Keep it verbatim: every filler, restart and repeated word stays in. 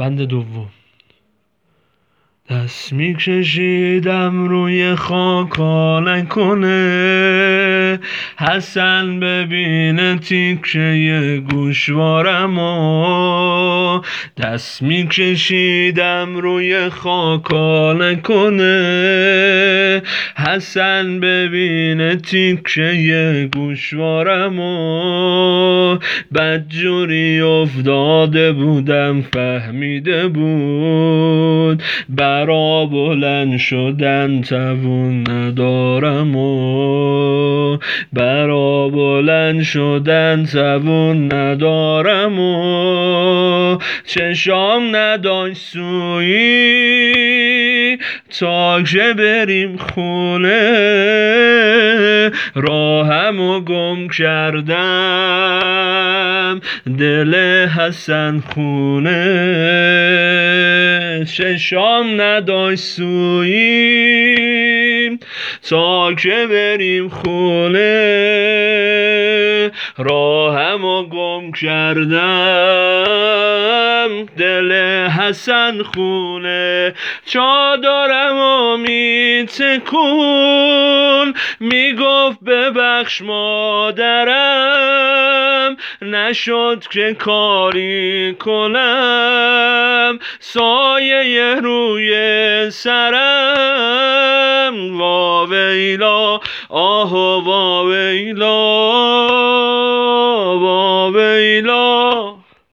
بند دوم. دست میکشیدم روی خاکا نکنه، حسن ببینه تیکه گوشوارمو. دست میکشیدم روی خاکا نکنه، حسن ببینه تیکه گوشوارمو. بدجوری افتاده بودم فهمیده بود، برا بلند شدن توون ندارم و برا بلند شدن توون ندارم و چشام نداشت سویی تا که بریم خونه، راهمو گم کردم دل حسن خونه. چشام نداشت سویی تا که بریم خونه، راهمو گم کردم دل حسن خونه. چادرمو می تکون میگفت ببخش مادرم، نشد که کاری کنم سایه روی سرم. واویلا آه واویلا